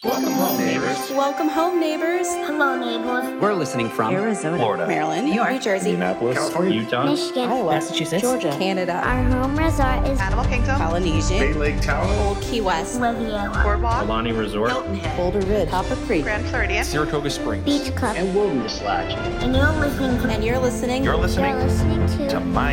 Welcome home, neighbors. Welcome home, neighbors. Hello, neighbors. We're listening from Arizona, Florida, Maryland, New York, New Jersey, Indianapolis, California, Utah, Michigan, Iowa, Massachusetts, Georgia, Canada, Our home resort is Animal Kingdom, Polynesian, Bay Lake Tower, Old Key West, Riviera, Boardwalk, Alani Resort, Hilton Head, Boulder Ridge, Copper Creek, Grand Floridian, Saratoga Springs, Beach Club, and Wilderness Lodge. and you're listening to and you're listening You're listening to my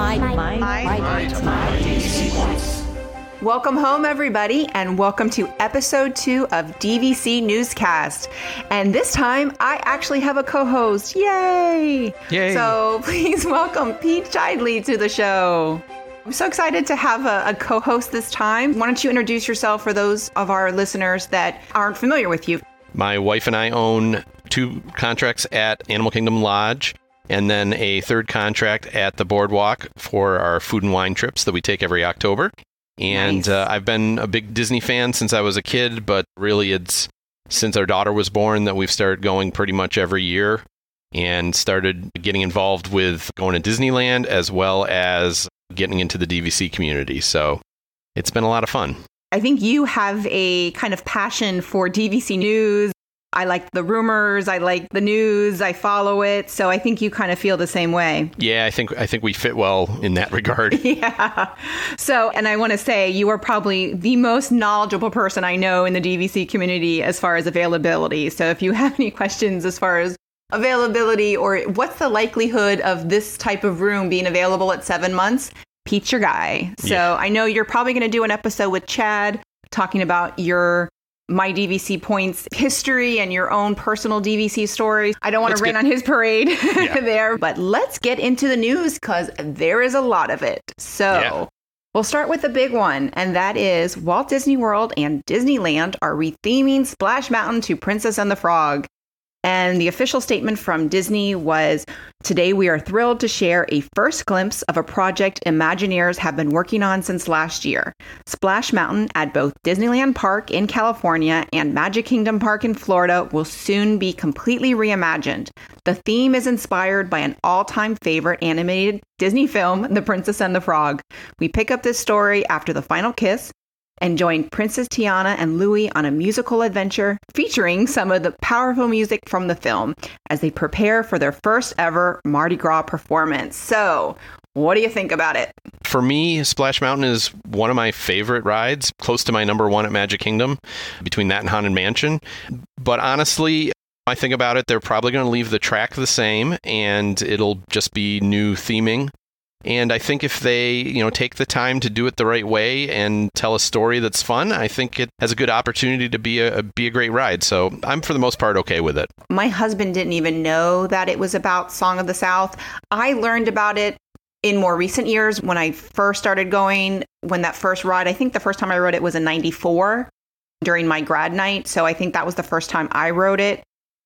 DC Voice. Welcome home, everybody, and welcome to episode 2 of DVC Newscast. And this time, I actually have a co-host. Yay! Yay. So please welcome Pete Chidley to the show. I'm so excited to have a co-host this time. Why don't you introduce yourself for those of our listeners that aren't familiar with you? My wife and I own 2 contracts at Animal Kingdom Lodge, and then a 3rd contract at the Boardwalk for our food and wine trips that we take every October. And Nice. I've been a big Disney fan since I was a kid, but really it's since our daughter was born that we've started going pretty much every year and started getting involved with going to Disneyland as well as getting into the DVC community. So it's been a lot of fun. I think you have a kind of passion for DVC news. I like the rumors. I like the news. I follow it. So I think you kind of feel the same way. Yeah, I think we fit well in that regard. Yeah. So, and I want to say you are probably the most knowledgeable person I know in the DVC community as far as availability. So if you have any questions as far as availability or what's the likelihood of this type of room being available at 7 months, Pete's your guy. So Yeah. I know you're probably going to do an episode with Chad talking about your My DVC Points history and your own personal DVC stories. I don't want to rain on his parade there, but let's get into the news because there is a lot of it. So we'll start with the big one, and that is Walt Disney World and Disneyland are retheming Splash Mountain to Princess and the Frog. And the official statement from Disney was, "Today we are thrilled to share a first glimpse of a project Imagineers have been working on since last year. Splash Mountain at both Disneyland Park in California and Magic Kingdom Park in Florida will soon be completely reimagined. The theme is inspired by an all-time favorite animated Disney film, The Princess and the Frog. We pick up this story after the final kiss and join Princess Tiana and Louis on a musical adventure featuring some of the powerful music from the film as they prepare for their first ever Mardi Gras performance." So, what do you think about it? For me, Splash Mountain is one of my favorite rides, close to my number 1 at Magic Kingdom, between that and Haunted Mansion. But honestly, I think about it, they're probably going to leave the track the same, and it'll just be new theming. And I think if they, take the time to do it the right way and tell a story that's fun, I think it has a good opportunity to be a great ride. So I'm, for the most part, okay with it. My husband didn't even know that it was about Song of the South. I learned about it in more recent years when I first started going, when that first ride, I think the first time I rode it was in 94 during my grad night. So I think that was the first time I rode it.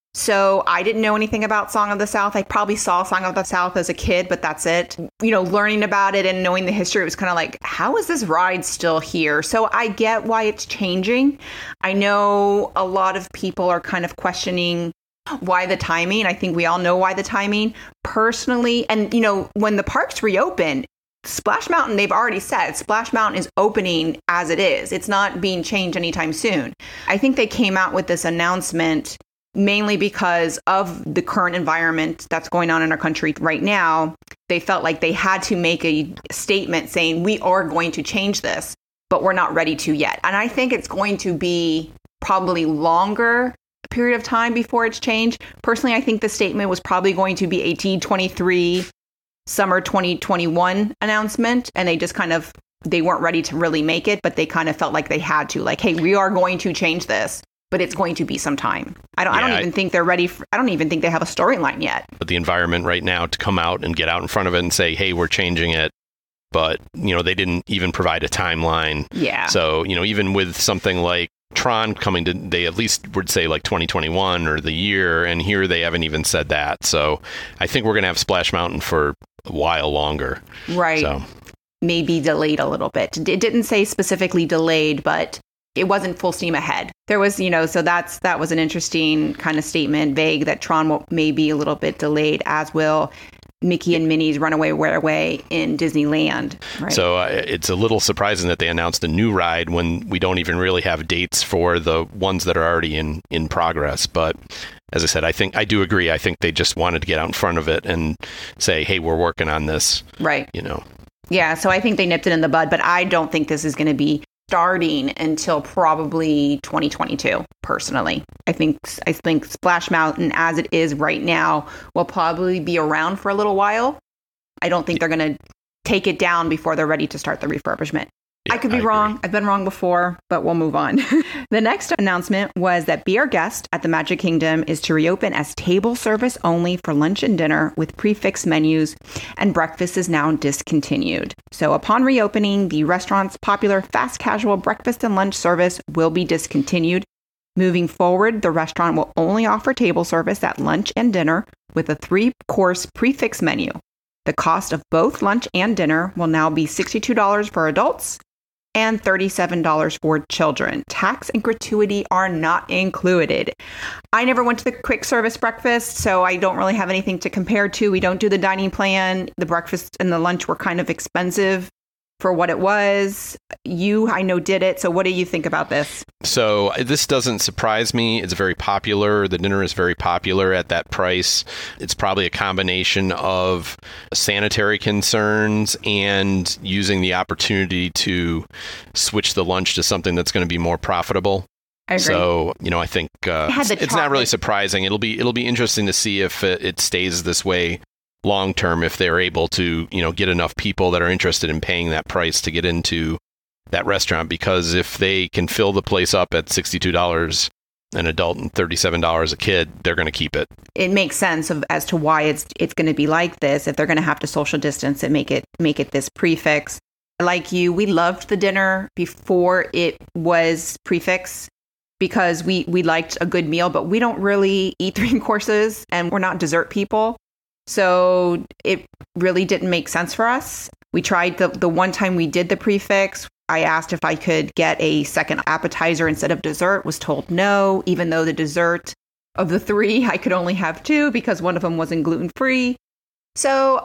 So I didn't know anything about Song of the South. I probably saw Song of the South as a kid, but that's it. Learning about it and knowing the history, it was kind of like, how is this ride still here? So I get why it's changing. I know a lot of people are kind of questioning why the timing. I think we all know why the timing. Personally, and when the parks reopen, Splash Mountain, they've already said Splash Mountain is opening as it is. It's not being changed anytime soon. I think they came out with this announcement mainly because of the current environment that's going on in our country right now. They felt like they had to make a statement saying, we are going to change this, but we're not ready to yet. And I think it's going to be probably longer period of time before it's changed. Personally, I think the statement was probably going to be a D23 summer 2021 announcement. And they weren't ready to really make it, but they kind of felt like they had to, like, hey, we are going to change this, but it's going to be some time. I don't even think they're ready. I don't even think they have a storyline yet. But the environment right now to come out and get out in front of it and say, hey, we're changing it. But, they didn't even provide a timeline. Yeah. So, even with something like Tron coming to, they at least would say like 2021 or the year. And here they haven't even said that. So I think we're going to have Splash Mountain for a while longer. Right. So maybe delayed a little bit. It didn't say specifically delayed, but it wasn't full steam ahead. There was, so that was an interesting kind of statement, vague, that Tron may be a little bit delayed, as will Mickey and Minnie's Runaway Railway in Disneyland. Right. So it's a little surprising that they announced a new ride when we don't even really have dates for the ones that are already in progress. But as I said, I do agree. I think they just wanted to get out in front of it and say, hey, we're working on this. Right. Yeah, so I think they nipped it in the bud, but I don't think this is going to be starting until probably 2022, personally. I think Splash Mountain, as it is right now, will probably be around for a little while. I don't think they're going to take it down before they're ready to start the refurbishment. Yeah, I could be wrong. I've been wrong before, but we'll move on. The next announcement was that Be Our Guest at the Magic Kingdom is to reopen as table service only for lunch and dinner with prefix menus, and breakfast is now discontinued. So upon reopening, the restaurant's popular fast casual breakfast and lunch service will be discontinued. Moving forward, the restaurant will only offer table service at lunch and dinner with a 3-course prefix menu. The cost of both lunch and dinner will now be $62 for adults and $37 for children. Tax and gratuity are not included. I never went to the quick service breakfast, so I don't really have anything to compare to. We don't do the dining plan. The breakfast and the lunch were kind of expensive for what it was. You, I know, did it. So what do you think about this? So this doesn't surprise me. It's very popular. The dinner is very popular at that price. It's probably a combination of sanitary concerns and using the opportunity to switch the lunch to something that's going to be more profitable. I agree. So, I think it's not really surprising. It'll be interesting to see if it stays this way long term, if they're able to, get enough people that are interested in paying that price to get into that restaurant. Because if they can fill the place up at $62 an adult and $37 a kid, they're going to keep it. It makes sense as to why it's going to be like this. If they're going to have to social distance and make it this prefix. Like you, we loved the dinner before it was prefix, because we liked a good meal, but we don't really eat 3 courses and we're not dessert people. So it really didn't make sense for us. We tried the one time we did the prefix. I asked if I could get a second appetizer instead of dessert, was told no, even though the dessert of the 3, I could only have 2 because one of them wasn't gluten-free. So,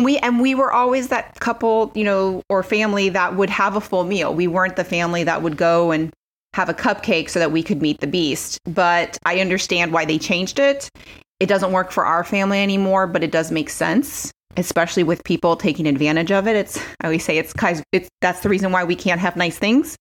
we were always that couple, or family that would have a full meal. We weren't the family that would go and have a cupcake so that we could meet the beast. But I understand why they changed it. It doesn't work for our family anymore, but it does make sense, especially with people taking advantage of it. I always say that's the reason why we can't have nice things.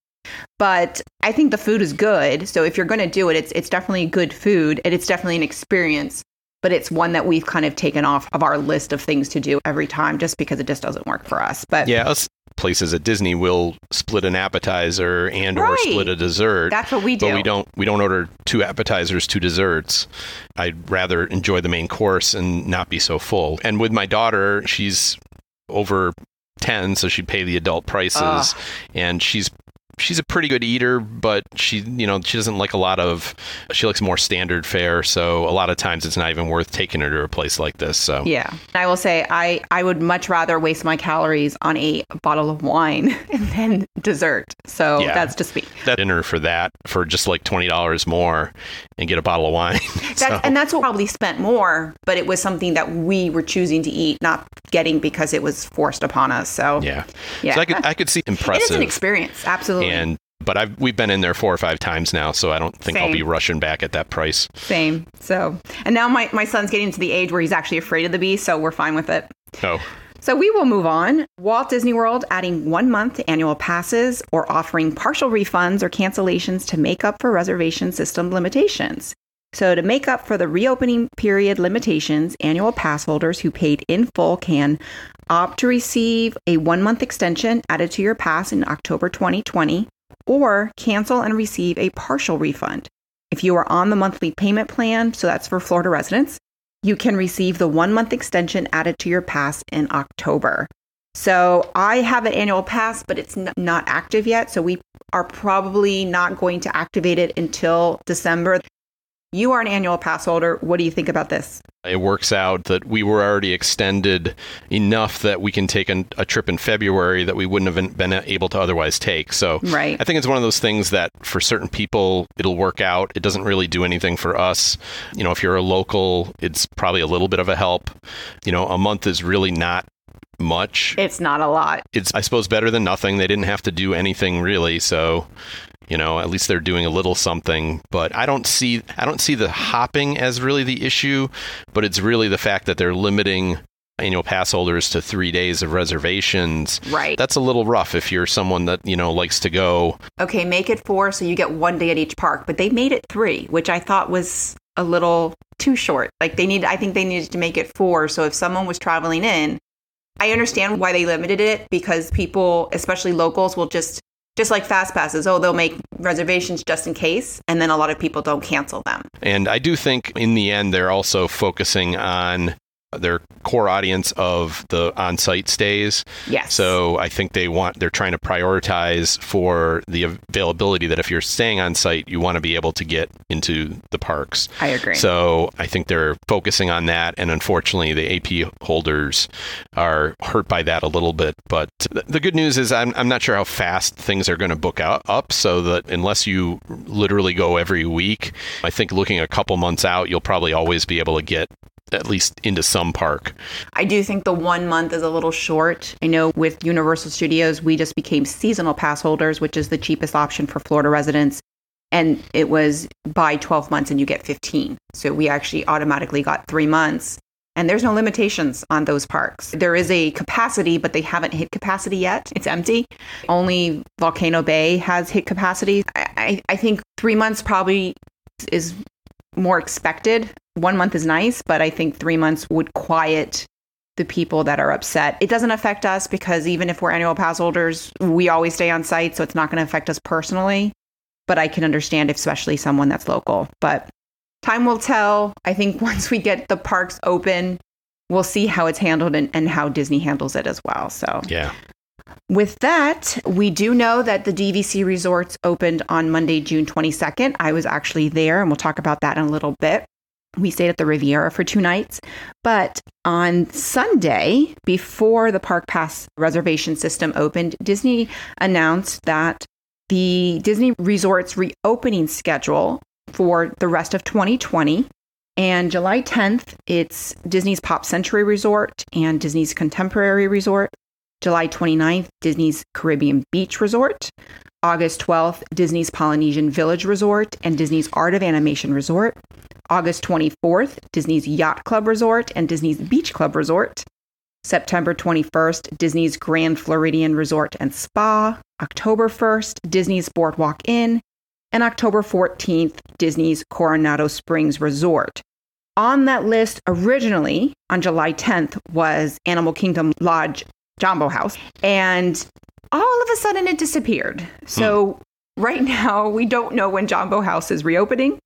But I think the food is good. So if you're going to do it, it's definitely good food, and it's definitely an experience. But it's one that we've kind of taken off of our list of things to do every time, just because it just doesn't work for us. But yeah, us places at Disney will split an appetizer or split a dessert. That's what we do. But we don't order 2 appetizers, 2 desserts. I'd rather enjoy the main course and not be so full. And with my daughter, she's over 10, so she'd pay the adult prices, and she's a pretty good eater, but she doesn't like she likes more standard fare. So a lot of times it's not even worth taking her to a place like this. So yeah, I will say I would much rather waste my calories on a bottle of wine than dessert. So that's just me. That dinner for just like $20 more and get a bottle of wine. And that's what probably spent more, but it was something that we were choosing to eat, not getting because it was forced upon us. So yeah. So I could see impressive. It is an experience, absolutely. But we've been in there 4 or 5 times now, so I don't think I'll be rushing back at that price. Same. So, and now my son's getting to the age where he's actually afraid of the beast, so we're fine with it. Oh. So we will move on. Walt Disney World adding 1-month annual passes or offering partial refunds or cancellations to make up for reservation system limitations. So to make up for the reopening period limitations, annual pass holders who paid in full can opt to receive a 1-month extension added to your pass in October 2020, or cancel and receive a partial refund. If you are on the monthly payment plan, so that's for Florida residents, you can receive the 1-month extension added to your pass in October. So I have an annual pass, but it's not active yet. So we are probably not going to activate it until December. You are an annual pass holder. What do you think about this? It works out that we were already extended enough that we can take a trip in February that we wouldn't have been able to otherwise take. So Right. I think it's one of those things that for certain people, it'll work out. It doesn't really do anything for us. If you're a local, it's probably a little bit of a help. A month is really not much. It's not a lot. It's, I suppose, better than nothing. They didn't have to do anything really. So at least they're doing a little something, but I don't see the hopping as really the issue, but it's really the fact that they're limiting annual pass holders to 3 days of reservations. Right. That's a little rough if you're someone that, likes to go. Okay, make it 4 so you get 1 day at each park, but they made it 3, which I thought was a little too short. I think they needed to make it 4. So if someone was traveling in, I understand why they limited it, because people, especially locals, will just like fast passes, they'll make reservations just in case, and then a lot of people don't cancel them. And I do think in the end, they're also focusing on their core audience of the on-site stays. Yes. So I think they're trying to prioritize for the availability that if you're staying on site, you want to be able to get into the parks. I agree. So I think they're focusing on that. And unfortunately, the AP holders are hurt by that a little bit. But the good news is I'm not sure how fast things are going to book up. So that unless you literally go every week, I think looking a couple months out, you'll probably always be able to get at least into some park. I do think the 1 month is a little short. I know with Universal Studios, we just became seasonal pass holders, which is the cheapest option for Florida residents. And it was buy 12 months and you get 15. So we actually automatically got 3 months. And there's no limitations on those parks. There is a capacity, but they haven't hit capacity yet. It's empty. Only Volcano Bay has hit capacity. I think 3 months probably is more expected. 1 month is nice, but I think 3 months would quiet the people that are upset. It doesn't affect us because even if we're annual pass holders, we always stay on site, so it's not going to affect us personally. But I can understand, especially someone that's local. But time will tell. I think once we get the parks open, we'll see how it's handled and how Disney handles it as well. So yeah. With that, we do know that the DVC resorts opened on Monday, June 22nd. I was actually there, and we'll talk about that in a little bit. We stayed at the Riviera for 2 nights. But on Sunday, before the Park Pass reservation system opened, Disney announced that the Disney Resorts reopening schedule for the rest of 2020. And July 10th, it's Disney's Pop Century Resort and Disney's Contemporary Resort. July 29th, Disney's Caribbean Beach Resort. August 12th, Disney's Polynesian Village Resort and Disney's Art of Animation Resort. August 24th, Disney's Yacht Club Resort and Disney's Beach Club Resort. September 21st, Disney's Grand Floridian Resort and Spa. October 1st, Disney's Boardwalk Inn. And October 14th, Disney's Coronado Springs Resort. On that list originally, on July 10th, was Animal Kingdom Lodge Jambo House. And all of a sudden it disappeared. So right now we don't know when Jambo House is reopening.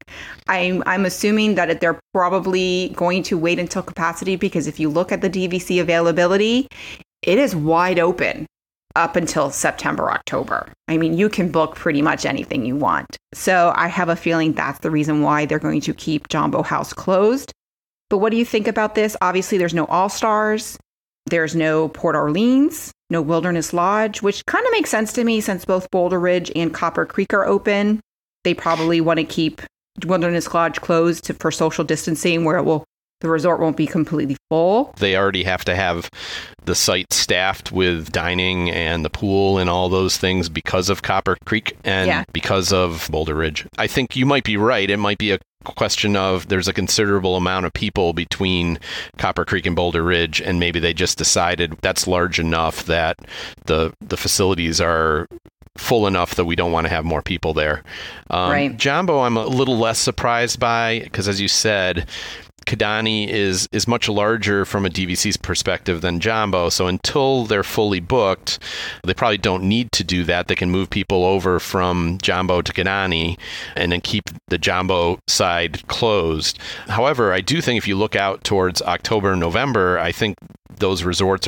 I'm assuming that they're probably going to wait until capacity, because if you look at the DVC availability, it is wide open up until September, October. I mean, you can book pretty much anything you want. So I have a feeling that's the reason why they're going to keep Jambo House closed. But what do you think about this? Obviously, there's no All-Stars. There's no Port Orleans, no Wilderness Lodge, which kind of makes sense to me since both Boulder Ridge and Copper Creek are open. They probably want to keep Wilderness Lodge closed for social distancing, where the resort won't be completely full. They already have to have the site staffed with dining and the pool and all those things because of Copper Creek and because of Boulder Ridge. I think you might be right. It might be a question of there's a considerable amount of people between Copper Creek and Boulder Ridge, and maybe they just decided that's large enough that the facilities are full enough that we don't want to have more people there. Right. Jambo, I'm a little less surprised by, because as you said, Kidani is much larger from a DVC's perspective than Jambo. So until they're fully booked, they probably don't need to do that. They can move people over from Jambo to Kidani and then keep the Jambo side closed. However, I do think if you look out towards October and November, I think those resorts are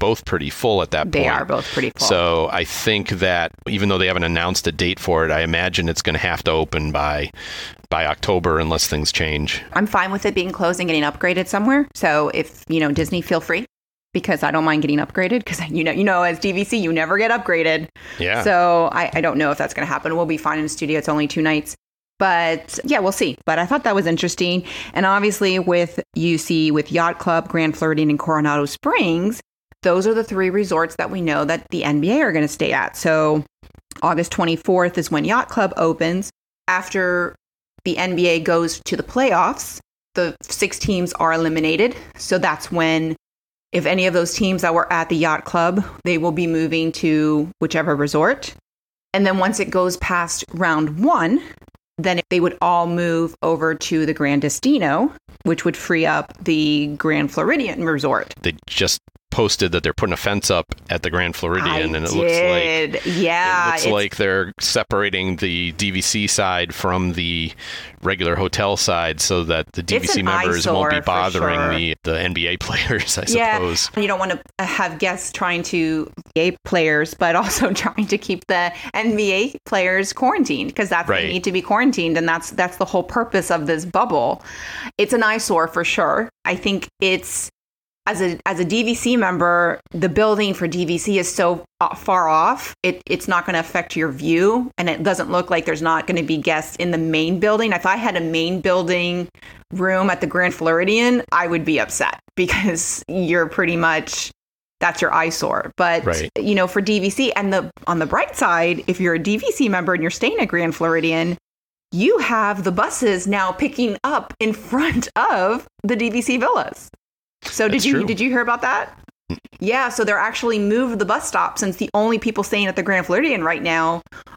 both pretty full at that point. They are both pretty full. So I think that even though they haven't announced a date for it, I imagine it's going to have to open by October unless things change. I'm fine with it being closed and getting upgraded somewhere. So if, Disney, feel free, because I don't mind getting upgraded, because as DVC, you never get upgraded. Yeah. So I don't know if that's going to happen. We'll be fine in the studio. It's only 2 nights. But yeah, we'll see. But I thought that was interesting. And obviously with Yacht Club, Grand Floridian, and Coronado Springs, those are the 3 resorts that we know that the NBA are going to stay at. So August 24th is when Yacht Club opens. After the NBA goes to the playoffs, the 6 teams are eliminated. So that's when, if any of those teams that were at the Yacht Club, they will be moving to whichever resort. And then once it goes past round 1, then they would all move over to the Grand Destino, which would free up the Grand Floridian resort. They just posted that they're putting a fence up at the Grand Floridian, and it looks like they're separating the DVC side from the regular hotel side so that the DVC members won't be bothering the NBA players, I suppose. You don't want to have guests trying to NBA players, but also trying to keep the NBA players quarantined, because that's they need to be quarantined, and that's the whole purpose of this bubble. It's an eyesore for sure. I think it's, as a DVC member, the building for DVC is so far off, it's not going to affect your view. And it doesn't look like there's not going to be guests in the main building. If I had a main building room at the Grand Floridian, I would be upset, because you're pretty much, that's your eyesore. But, for DVC, and on the bright side, if you're a DVC member and you're staying at Grand Floridian, you have the buses now picking up in front of the DVC villas. So did you hear about that? Yeah, so they're actually moved the bus stop, since the only people staying at the Grand Floridian right now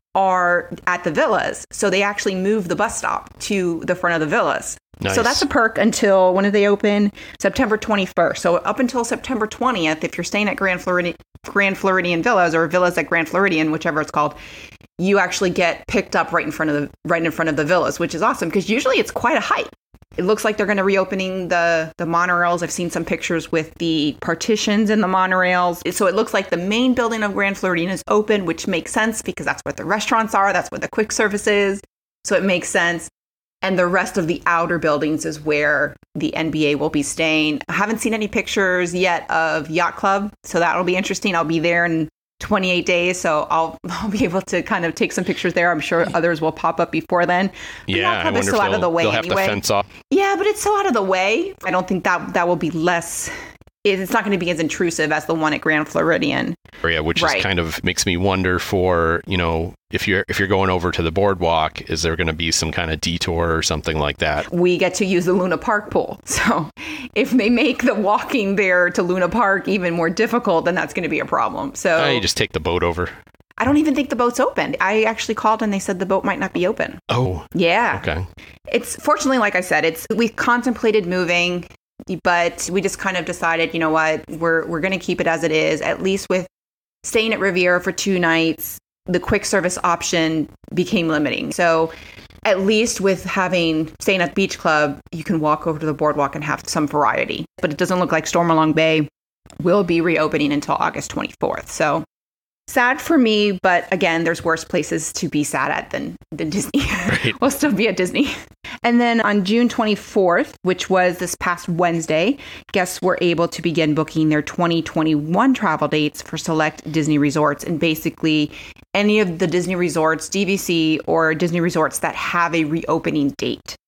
are at the villas. So they actually moved the bus stop to the front of the villas. Nice. So that's a perk until, when did they open? September 21st. So up until September 20th, if you're staying at Grand Floridian Villas, or Villas at Grand Floridian, whichever it's called, you actually get picked up right in front of the villas, which is awesome, because usually it's quite a hike. It looks like they're going to reopening the monorails. I've seen some pictures with the partitions in the monorails. So it looks like the main building of Grand Floridian is open, which makes sense, because that's where the restaurants are. That's where the quick service is. So it makes sense. And the rest of the outer buildings is where the NBA will be staying. I haven't seen any pictures yet of Yacht Club, so that'll be interesting. I'll be there in 28 days, so I'll be able to kind of take some pictures there. I'm sure others will pop up before then. But yeah, I wonder if they'll have to fence off. Yeah, but it's so out of the way. I don't think that will be less. It's not going to be as intrusive as the one at Grand Floridian. Yeah, which is kind of makes me wonder for, if you're going over to the boardwalk, is there going to be some kind of detour or something like that? We get to use the Luna Park pool. So if they make the walking there to Luna Park even more difficult, then that's going to be a problem. So you just take the boat over. I don't even think the boat's open. I actually called and they said the boat might not be open. Oh. Yeah. Okay. It's fortunately, like I said, we contemplated moving, but we just kind of decided, you know what, we're going to keep it as it is. At least with staying at Riviera for 2 nights, the quick service option became limiting. So at least with staying at Beach Club, you can walk over to the boardwalk and have some variety. But it doesn't look like Stormalong Bay will be reopening until August 24th. So sad for me, but again, there's worse places to be sad at than Disney. Right. We'll still be at Disney. And then on June 24th, which was this past Wednesday, guests were able to begin booking their 2021 travel dates for select Disney resorts, and basically any of the Disney resorts, DVC, or Disney resorts that have a reopening date.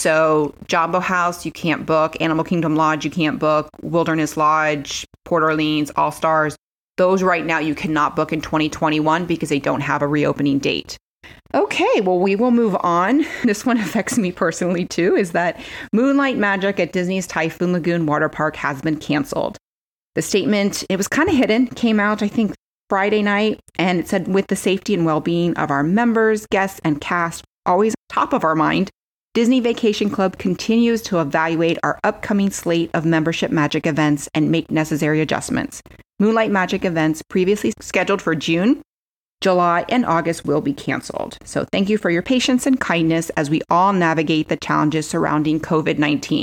So Jambo House, you can't book. Animal Kingdom Lodge, you can't book. Wilderness Lodge, Port Orleans, All Stars. Those right now you cannot book in 2021 because they don't have a reopening date. Okay, well, we will move on. This one affects me personally too, is that Moonlight Magic at Disney's Typhoon Lagoon Water Park has been canceled. The statement, it was kind of hidden, came out, I think, Friday night, and it said, with the safety and well-being of our members, guests, and cast always top of our mind, Disney Vacation Club continues to evaluate our upcoming slate of membership magic events and make necessary adjustments. Moonlight Magic events previously scheduled for June, July, and August will be canceled. So thank you for your patience and kindness as we all navigate the challenges surrounding COVID-19.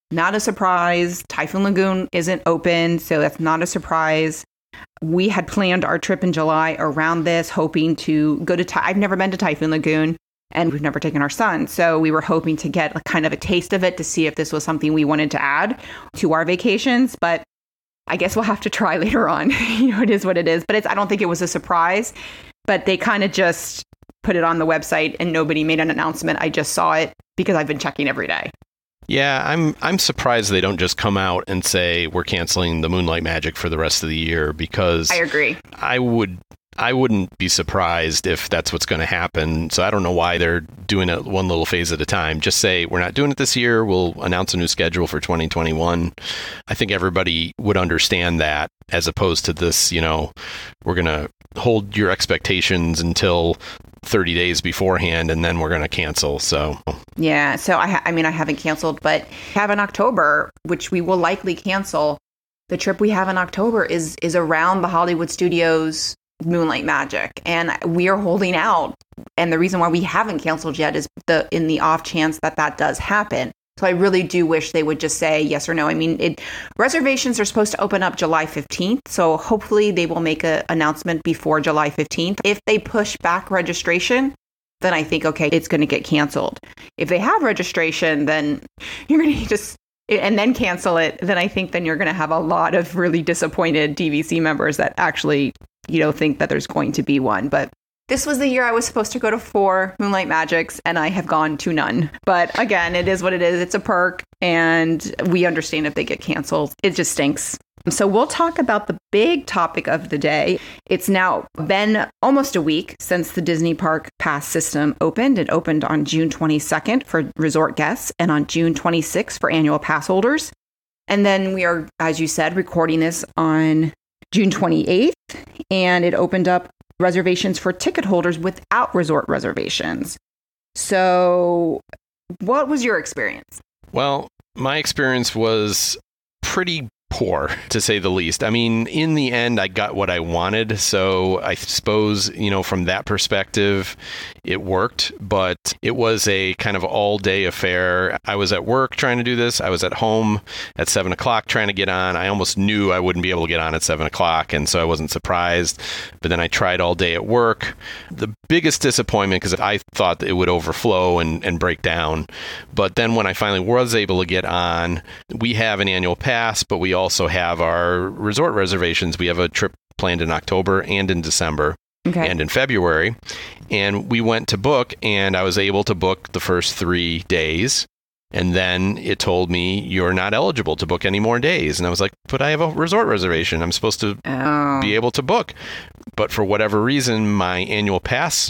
Not a surprise. Typhoon Lagoon isn't open, so that's not a surprise. We had planned our trip in July around this, hoping to go to I've never been to Typhoon Lagoon, and we've never taken our son. So we were hoping to get kind of a taste of it to see if this was something we wanted to add to our vacations. But I guess we'll have to try later on. It is what it is. But I don't think it was a surprise. But they kind of just put it on the website and nobody made an announcement. I just saw it because I've been checking every day. Yeah, I'm surprised they don't just come out and say we're canceling the Moonlight Magic for the rest of the year, because I agree. I wouldn't be surprised if that's what's going to happen. So I don't know why they're doing it one little phase at a time. Just say we're not doing it this year. We'll announce a new schedule for 2021. I think everybody would understand that, as opposed to this, we're going to hold your expectations until 30 days beforehand and then we're going to cancel. So yeah, so I haven't canceled, but have in October, which we will likely cancel. The trip we have in October is around the Hollywood Studios Moonlight Magic, and we are holding out. And the reason why we haven't canceled yet is in the off chance that does happen. So I really do wish they would just say yes or no. Reservations are supposed to open up July 15th. So hopefully they will make an announcement before July 15th. If they push back registration, then I think, okay, it's going to get canceled. If they have registration, then you're going to just, and then cancel it, then I think then you're going to have a lot of really disappointed DVC members that actually, think that there's going to be one. But this was the year I was supposed to go to 4 Moonlight Magics, and I have gone to none. But again, it is what it is. It's a perk, and we understand if they get canceled. It just stinks. So we'll talk about the big topic of the day. It's now been almost a week since the Disney Park Pass system opened. It opened on June 22nd for resort guests and on June 26th for annual pass holders. And then we are, as you said, recording this on June 28th, and it opened up reservations for ticket holders without resort reservations. So what was your experience? Well, my experience was pretty poor, to say the least. In the end, I got what I wanted. So I suppose, from that perspective, it worked, but it was a kind of all-day affair. I was at work trying to do this. I was at home at 7 o'clock trying to get on. I almost knew I wouldn't be able to get on at 7 o'clock, and so I wasn't surprised. But then I tried all day at work. The biggest disappointment, because I thought it would overflow and break down. But then when I finally was able to get on, we have an annual pass, but we also have our resort reservations. We have a trip planned in October and in December. Okay. And in February. And we went to book, and I was able to book the first 3 days. And then it told me, you're not eligible to book any more days. And I was like, but I have a resort reservation. I'm supposed to be able to book. But for whatever reason, my annual pass,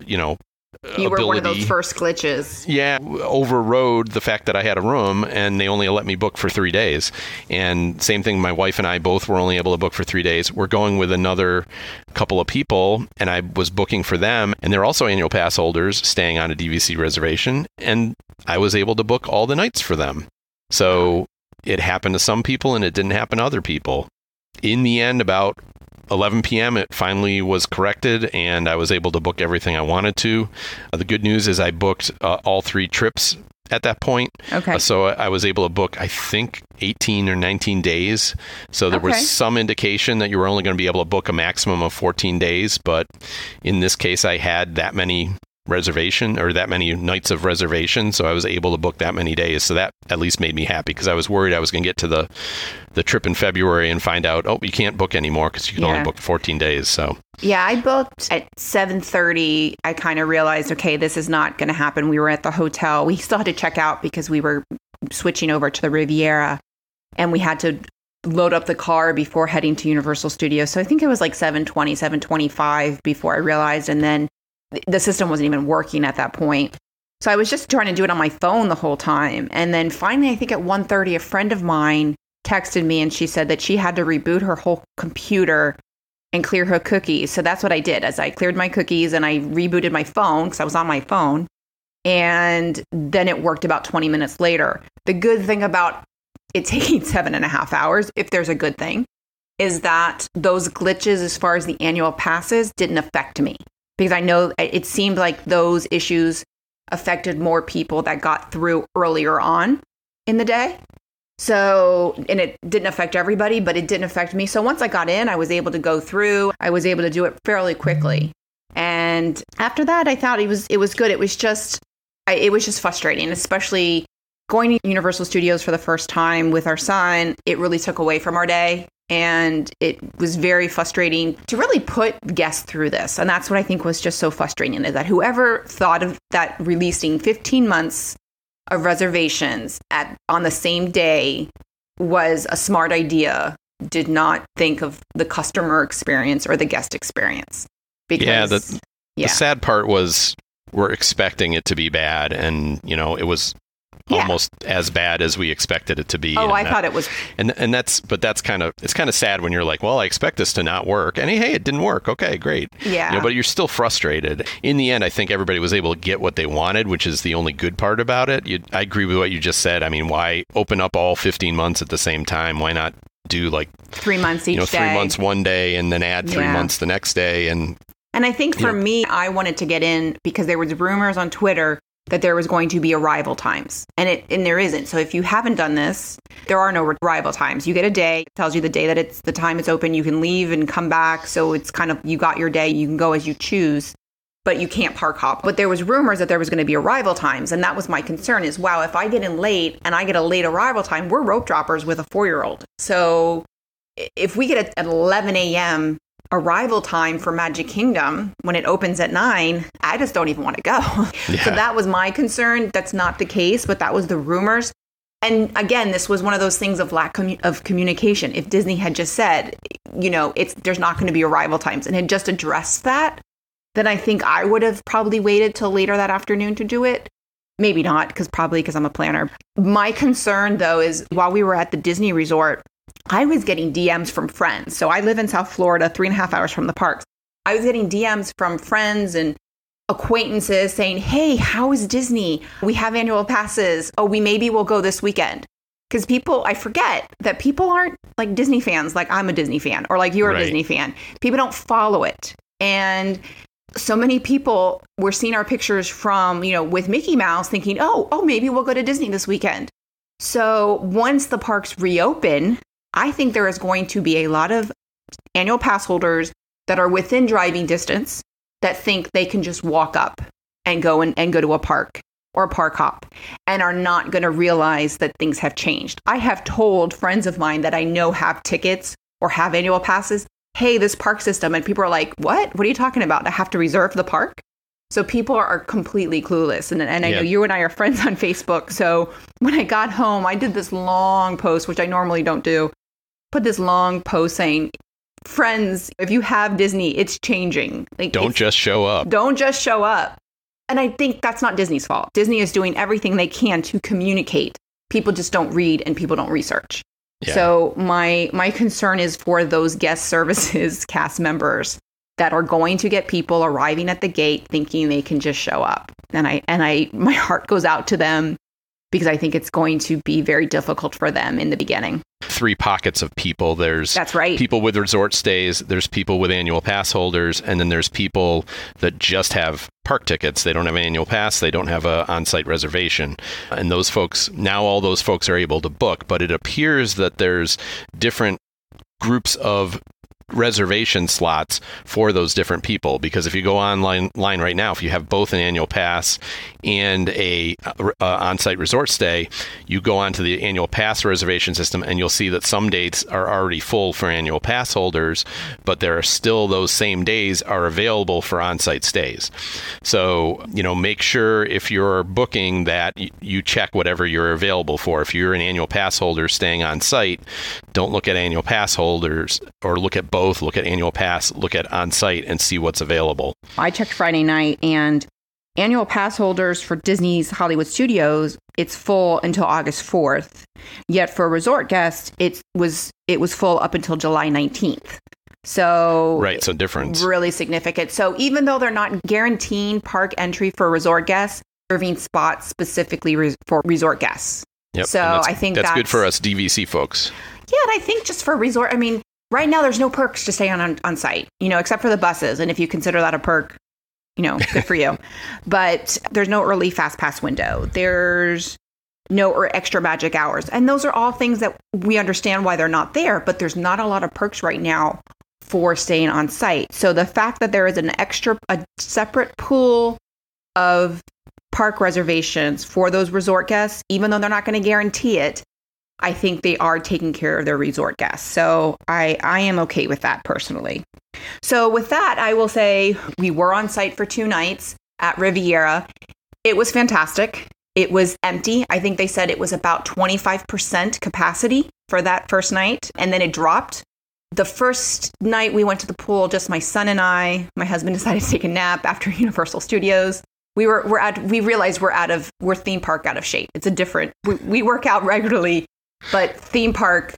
you were one of those first glitches. Yeah, overrode the fact that I had a room, and they only let me book for 3 days. And same thing, my wife and I both were only able to book for 3 days. We're going with another couple of people, and I was booking for them, and they're also annual pass holders staying on a DVC reservation, and I was able to book all the nights for them. So it happened to some people, and it didn't happen to other people. In the end, about 11 p.m. it finally was corrected, and I was able to book everything I wanted to. The good news is I booked all 3 trips at that point. Okay. So I was able to book, I think, 18 or 19 days. So there was some indication that you were only going to be able to book a maximum of 14 days. But in this case, I had that many that many nights of reservation, so I was able to book that many days. So that at least made me happy, because I was worried I was going to get to the trip in February and find out, you can't book anymore because you can only book 14 days. So yeah, I booked at 7:30. I kind of realized, okay, this is not going to happen. We were at the hotel. We still had to check out because we were switching over to the Riviera, and we had to load up the car before heading to Universal Studios. So I think it was like 7:20, 7:25 before I realized, and then the system wasn't even working at that point. So I was just trying to do it on my phone the whole time. And then finally, I think at 1:30, a friend of mine texted me, and she said that she had to reboot her whole computer and clear her cookies. So that's what I did. As I cleared my cookies and I rebooted my phone, because I was on my phone, and then it worked about 20 minutes later. The good thing about it taking 7.5 hours, if there's a good thing, is that those glitches as far as the annual passes didn't affect me. Because I know it seemed like those issues affected more people that got through earlier on in the day. So, and it didn't affect everybody, but it didn't affect me. So once I got in, I was able to go through. I was able to do it fairly quickly. And after that, I thought it was good. It was just frustrating, especially going to Universal Studios for the first time with our son. It really took away from our day. And it was very frustrating to really put guests through this. And that's what I think was just so frustrating, is that whoever thought of that releasing 15 months of reservations on the same day was a smart idea, did not think of the customer experience or the guest experience. Because, the sad part was we're expecting it to be bad, and it was almost as bad as we expected it to be. Oh, I thought it was. And it's kind of sad when you're like, well, I expect this to not work. And hey, it didn't work. Okay, great. Yeah. But you're still frustrated. In the end, I think everybody was able to get what they wanted, which is the only good part about it. I agree with what you just said. I mean, why open up all 15 months at the same time? Why not do like 3 months each day? 3 months one day and then add 3 months the next day. And I think for me, I wanted to get in because there was rumors on Twitter that there was going to be arrival times, and there isn't. So if you haven't done this, there are no arrival times. You get a day, it tells you the day that it's the time it's open. You can leave and come back. So it's kind of, you got your day, you can go as you choose, but you can't park hop. But there was rumors that there was going to be arrival times. And that was my concern is, wow, if I get in late and I get a late arrival time, we're rope droppers with a 4-year-old. So if we get an 11 a.m. arrival time for Magic Kingdom when it opens at 9, I just don't even want to go. Yeah. So that was my concern. That's not the case, but that was the rumors. And again, this was one of those things of lack of communication. If Disney had just said, there's not going to be arrival times, and had just addressed that, then I think I would have probably waited till later that afternoon to do it. Maybe not, because I'm a planner. My concern, though, is while we were at the Disney Resort, I was getting DMs from friends. So I live in South Florida, 3.5 hours from the parks. I was getting DMs from friends and acquaintances saying, hey, how is Disney? We have annual passes. Oh, maybe we'll go this weekend. Because I forget that people aren't like Disney fans, like I'm a Disney fan, or like you're a Disney fan. People don't follow it. And so many people were seeing our pictures from, with Mickey Mouse thinking, oh, maybe we'll go to Disney this weekend. So once the parks reopen, I think there is going to be a lot of annual pass holders that are within driving distance that think they can just walk up and go to a park or a park hop and are not going to realize that things have changed. I have told friends of mine that I know have tickets or have annual passes, hey, this park system, and people are like, what are you talking about? I have to reserve the park? So people are completely clueless. And I know you and I are friends on Facebook. So when I got home, I did this long post, which I normally don't do, put this long post saying, friends, if you have Disney, it's changing. Like, don't just show up. Don't just show up. And I think that's not Disney's fault. Disney is doing everything they can to communicate. People just don't read and people don't research. Yeah. So my concern is for those guest services cast members that are going to get people arriving at the gate thinking they can just show up. And my heart goes out to them because I think it's going to be very difficult for them in the beginning. 3 pockets of people. That's right. People with resort stays, there's people with annual pass holders, and then there's people that just have park tickets. They don't have an annual pass. They don't have an on-site reservation. And those folks, now all those folks are able to book, but it appears that there's different groups of reservation slots for those different people, because if you go online right now, if you have both an annual pass and a on-site resort stay, you go onto the annual pass reservation system and you'll see that some dates are already full for annual pass holders, but there are still those same days are available for on-site stays. So, make sure if you're booking that you check whatever you're available for. If you're an annual pass holder staying on site, don't look at annual pass holders, or look at both, look at annual pass, look at on-site, and see what's available. I checked Friday night, and annual pass holders for Disney's Hollywood Studios, it's full until August 4th. Yet for resort guests, it was full up until July 19th. So so difference. Really significant. So even though they're not guaranteeing park entry for resort guests, serving spots specifically for resort guests. Yep. So I think that's good for us DVC folks. Yeah, and I think just for resort, right now there's no perks to stay on site, except for the buses. And if you consider that a perk, good for you. But there's no early fast pass window. There's no or extra magic hours. And those are all things that we understand why they're not there, but there's not a lot of perks right now for staying on site. So the fact that there is a separate pool of park reservations for those resort guests, even though they're not going to guarantee it, I think they are taking care of their resort guests. So I am okay with that personally. So with that, I will say we were on site for 2 nights at Riviera. It was fantastic. It was empty. I think they said it was about 25% capacity for that first night, and then it dropped. The first night we went to the pool, just my son and I. My husband decided to take a nap after Universal Studios. We realized we're theme park out of shape. It's a different. We work out regularly, but theme park,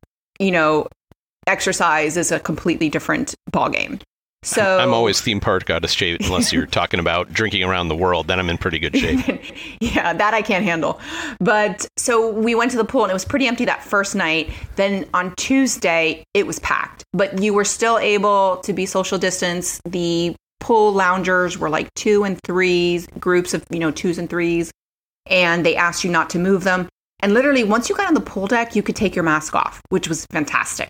exercise is a completely different ballgame. So I'm always theme park out of shape unless you're talking about drinking around the world. Then I'm in pretty good shape. Yeah, that I can't handle. But so we went to the pool and it was pretty empty that first night. Then on Tuesday, it was packed, but you were still able to be social distance. The pool loungers were like 2 and 3s, groups of, 2s and 3s. And they asked you not to move them. And literally once you got on the pool deck, you could take your mask off, which was fantastic.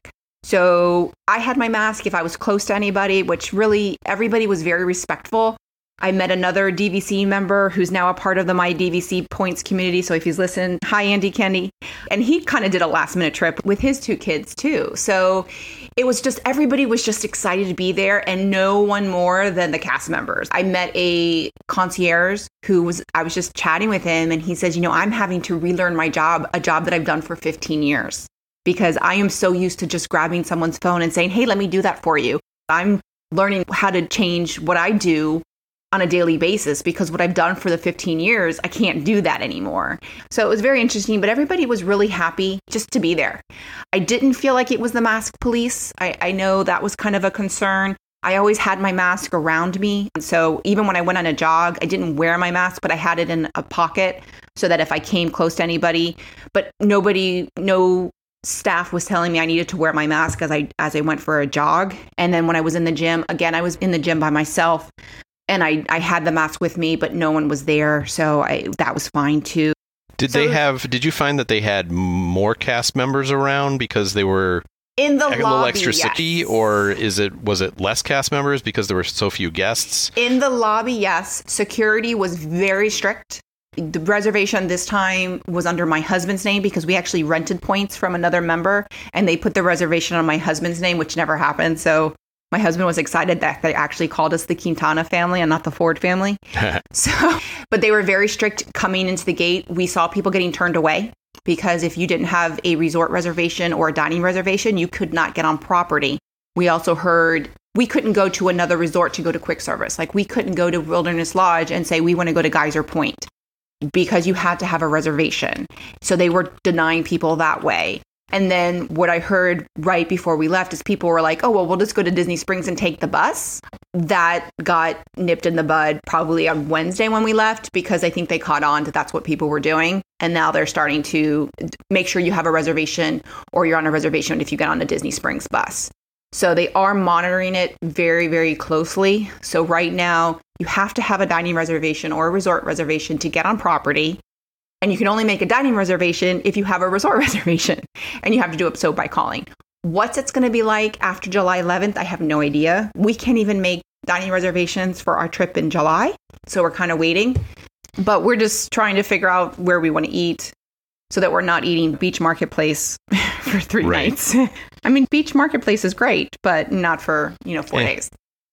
So I had my mask if I was close to anybody, which really everybody was very respectful. I met another DVC member who's now a part of the My DVC Points community. So if he's listening, hi, Andy Kenny. And he kind of did a last minute trip with his 2 kids too. So it was just, everybody was just excited to be there and no one more than the cast members. I met a concierge I was just chatting with him and he says, I'm having to relearn my job, a job that I've done for 15 years. Because I am so used to just grabbing someone's phone and saying, hey, let me do that for you. I'm learning how to change what I do on a daily basis because what I've done for the 15 years, I can't do that anymore. So it was very interesting, but everybody was really happy just to be there. I didn't feel like it was the mask police. I know that was kind of a concern. I always had my mask around me. And so even when I went on a jog, I didn't wear my mask, but I had it in a pocket so that if I came close to anybody, but no staff was telling me I needed to wear my mask as I went for a jog. And then when I was in the gym, again, I was in the gym by myself and I had the mask with me, but no one was there. So that was fine too. Did you find that they had more cast members around because they were in the a lobby, little extra yes. sicky, or was it less cast members because there were so few guests? In the lobby, yes. Security was very strict. The reservation this time was under my husband's name because we actually rented points from another member and they put the reservation on my husband's name, which never happened. So my husband was excited that they actually called us the Quintana family and not the Ford family. But they were very strict coming into the gate. We saw people getting turned away because if you didn't have a resort reservation or a dining reservation, you could not get on property. We also heard we couldn't go to another resort to go to quick service. Like we couldn't go to Wilderness Lodge and say, we want to go to Geyser Point, because you had to have a reservation. So they were denying people that way. And then what I heard right before we left is people were like, oh, well, we'll just go to Disney Springs and take the bus. That got nipped in the bud probably on Wednesday when we left, because I think they caught on that that's what people were doing. And now they're starting to make sure you have a reservation or you're on a reservation if you get on a Disney Springs bus. So they are monitoring it very, very closely. So right now, you have to have a dining reservation or a resort reservation to get on property. And you can only make a dining reservation if you have a resort reservation. And you have to do it so by calling. What's it's going to be like after July 11th, I have no idea. We can't even make dining reservations for our trip in July. So we're kind of waiting. But we're just trying to figure out where we want to eat so that we're not eating Beach Marketplace for 3 nights. I mean, Beach Marketplace is great, but not for, 4 days.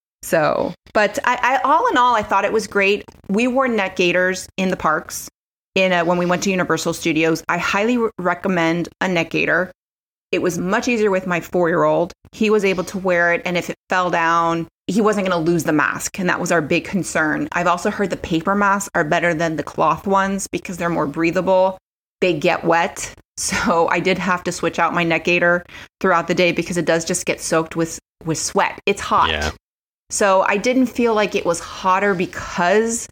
So, but I all in all, I thought it was great. We wore neck gaiters in the parks when we went to Universal Studios. I highly recommend a neck gaiter. It was much easier with my 4-year-old. He was able to wear it, and if it fell down, he wasn't going to lose the mask, and that was our big concern. I've also heard the paper masks are better than the cloth ones because they're more breathable. They get wet, so I did have to switch out my neck gaiter throughout the day because it does just get soaked with sweat. It's hot. Yeah. So I didn't feel like it was hotter because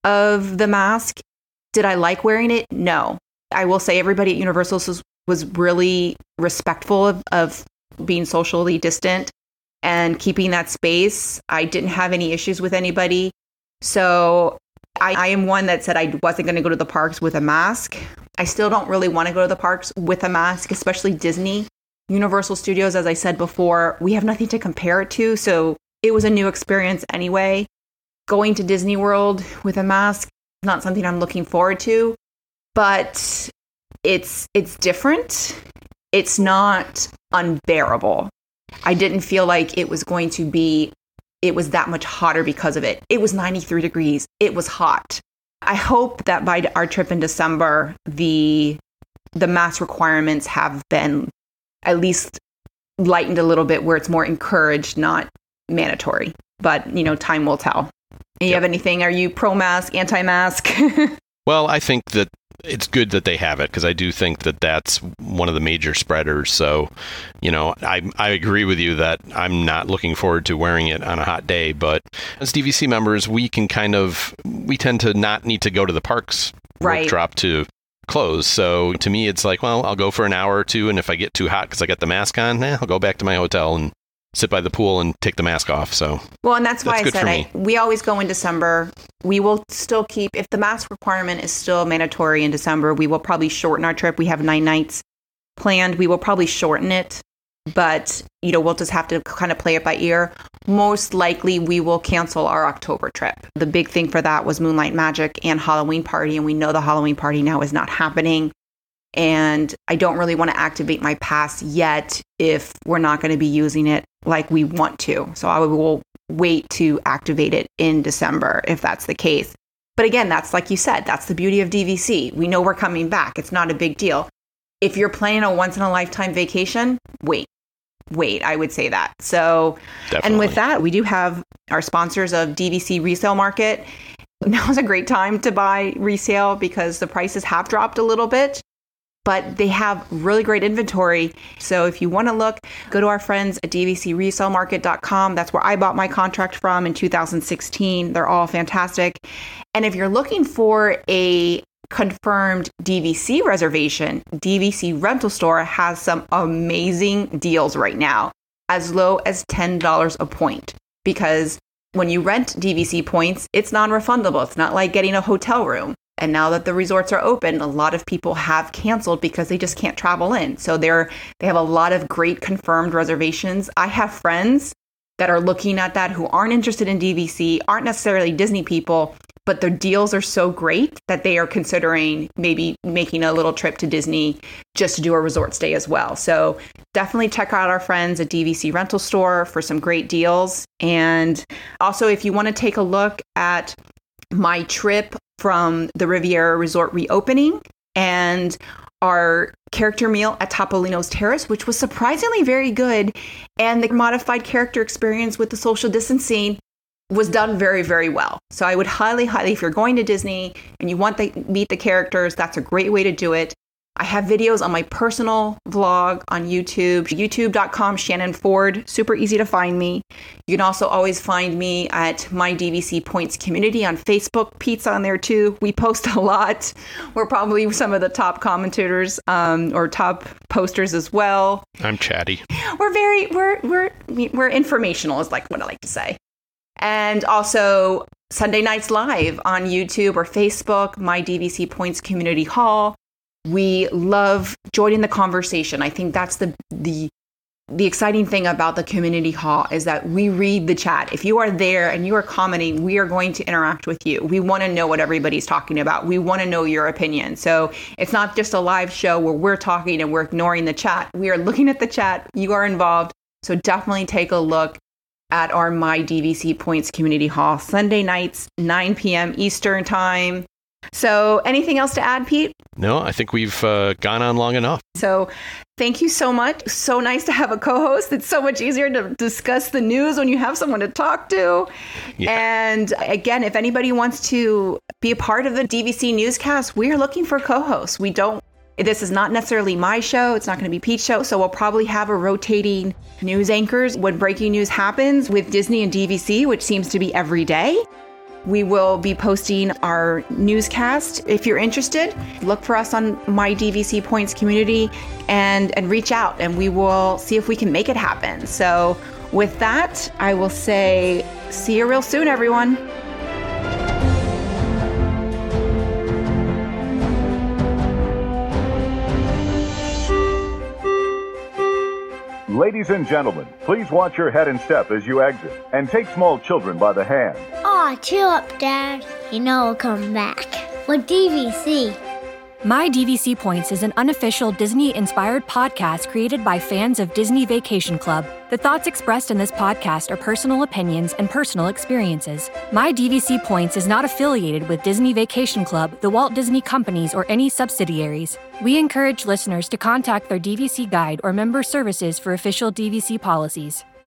of the mask. Did I like wearing it? No. I will say everybody at Universal was really respectful of being socially distant and keeping that space. I didn't have any issues with anybody. So I am one that said I wasn't going to go to the parks with a mask, I still don't really want to go to the parks with a mask, especially Disney. Universal Studios, as I said before, we have nothing to compare it to. So it was a new experience anyway. Going to Disney World with a mask, not something I'm looking forward to, but it's different. It's not unbearable. I didn't feel like it was that much hotter because of it. It was 93 degrees. It was hot. I hope that by our trip in December, the mask requirements have been at least lightened a little bit where it's more encouraged, not mandatory. But, time will tell. You have anything? Are you pro-mask, anti-mask? Well, I think that it's good that they have it because I do think that that's one of the major spreaders. So, I agree with you that I'm not looking forward to wearing it on a hot day. But as DVC members, we tend to not need to go to the parks. Right. Drop to close. So to me, it's like, well, I'll go for an hour or two. And if I get too hot because I got the mask on, I'll go back to my hotel and sit by the pool and take the mask off. So, well, and that's why I said we always go in December. We will still keep, if the mask requirement is still mandatory in December, we will probably shorten our trip. We have 9 nights planned. We will probably shorten it, but we'll just have to kind of play it by ear. Most likely we will cancel our October trip. The big thing for that was Moonlight Magic and Halloween Party. And we know the Halloween Party now is not happening. And I don't really want to activate my pass yet if we're not going to be using it like we want to. So I will wait to activate it in December if that's the case. But again, that's like you said, that's the beauty of DVC. We know we're coming back. It's not a big deal. If you're planning a once in a lifetime vacation, wait, I would say that. So, Definitely. And with that, we do have our sponsors of DVC Resale Market. Now's a great time to buy resale because the prices have dropped a little bit. But they have really great inventory. So if you want to look, go to our friends at dvcresalemarket.com. That's where I bought my contract from in 2016. They're all fantastic. And if you're looking for a confirmed DVC reservation, DVC Rental Store has some amazing deals right now, as low as $10 a point. Because when you rent DVC points, it's non-refundable. It's not like getting a hotel room. And now that the resorts are open, a lot of people have canceled because they just can't travel in. So they have a lot of great confirmed reservations. I have friends that are looking at that who aren't interested in DVC, aren't necessarily Disney people, but their deals are so great that they are considering maybe making a little trip to Disney just to do a resort stay as well. So definitely check out our friends at DVC Rental Store for some great deals. And also, if you want to take a look at my trip from the Riviera Resort reopening and our character meal at Topolino's Terrace, which was surprisingly very good. And the modified character experience with the social distancing was done very, very well. So I would highly, if you're going to Disney and you want to meet the characters, that's a great way to do it. I have videos on my personal vlog on YouTube, youtube.com, Shannon Ford. Super easy to find me. You can also always find me at my DVC Points community on Facebook. Pete's on there too. We post a lot. We're probably some of the top commentators or top posters as well. I'm chatty. We're informational is like what I like to say. And also Sunday Nights Live on YouTube or Facebook, my DVC Points Community Hall. We love joining the conversation. I think that's the exciting thing about the community hall is that we read the chat. If you are there and you are commenting, we are going to interact with you. We want to know what everybody's talking about. We want to know your opinion. So it's not just a live show where we're talking and we're ignoring the chat. We are looking at the chat. You are involved. So definitely take a look at our My DVC Points Community Hall, Sunday nights, 9 p.m. Eastern Time. So anything else to add, Pete? No, I think we've gone on long enough. So thank you so much. So nice to have a co-host. It's so much easier to discuss the news when you have someone to talk to. Yeah. And again, if anybody wants to be a part of the DVC newscast, we are looking for co-hosts. This is not necessarily my show. It's not going to be Pete's show. So we'll probably have a rotating news anchors when breaking news happens with Disney and DVC, which seems to be every day. We will be posting our newscast. If you're interested, look for us on My DVC Points community and reach out, and we will see if we can make it happen. So with that, I will say, see you real soon, everyone. Ladies and gentlemen, please watch your head and step as you exit, and take small children by the hand. Aw, chill up, Dad. You know we'll come back. With DVC. My DVC Points is an unofficial Disney-inspired podcast created by fans of Disney Vacation Club. The thoughts expressed in this podcast are personal opinions and personal experiences. My DVC Points is not affiliated with Disney Vacation Club, the Walt Disney Companies, or any subsidiaries. We encourage listeners to contact their DVC guide or member services for official DVC policies.